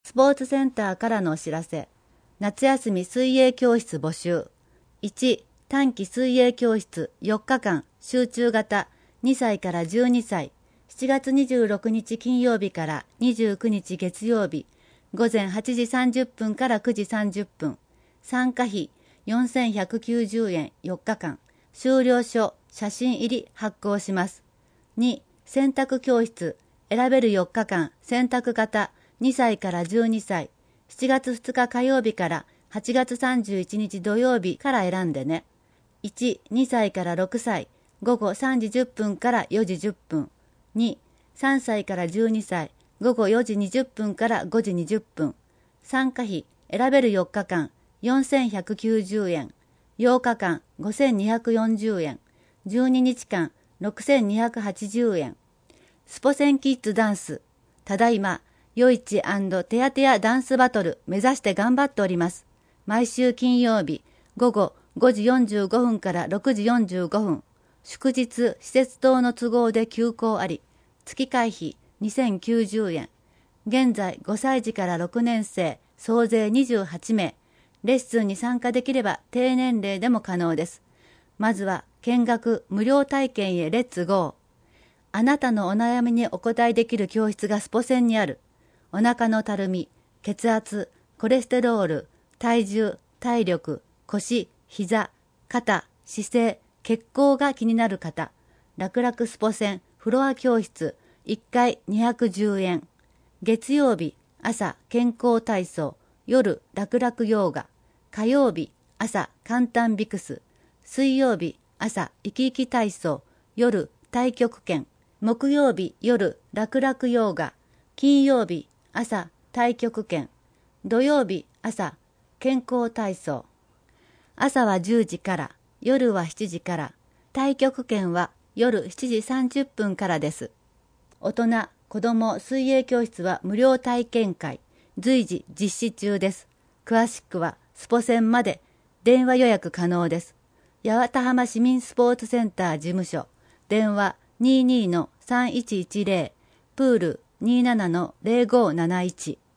スポーツセンターからのお知らせ。夏休み水泳教室募集。1、短期水泳教室4日間集中型2歳から12歳。7月26日金曜日から29日月曜日。午前8時30分から9時30分。参加費4190円4日間。終了書、写真入り発行します。2、選択教室。選べる4日間選択型2歳から12歳。7月2日火曜日から8月31日土曜日から選んでね。1、2歳から6歳。午後3時10分から4時10分。2、3歳から12歳。午後4時20分から5時20分。参加費、選べる4日間、4190円。8日間、5240円。12日間、6280円。スポセンキッズダンス。ただいま、夜市&テヤテヤダンスバトル目指して頑張っております。毎週金曜日、午後5時45分から6時45分。祝日、施設等の都合で休校あり。月会費2090円。現在5歳児から6年生、総勢28名。レッスンに参加できれば低年齢でも可能です。まずは見学無料体験へレッツゴー。あなたのお悩みにお答えできる教室がスポセンにある。お腹のたるみ、血圧、コレステロール、体重、体力、腰、膝、肩、姿勢、血行が気になる方。楽々スポセンフロア教室1回210円。月曜日朝健康体操、夜楽々ヨーガ。火曜日朝簡単ビクス。水曜日朝生き生き体操、夜太極拳。木曜日夜楽々ヨーガ。金曜日朝太極拳。土曜日朝健康体操。朝は10時から、夜は7時から。太極拳は夜7時30分からです。大人、子供水泳教室は無料体験会、随時実施中です。詳しくはスポセンまで電話予約可能です。八幡浜市民スポーツセンター事務所、電話22-3110、プール27-0571。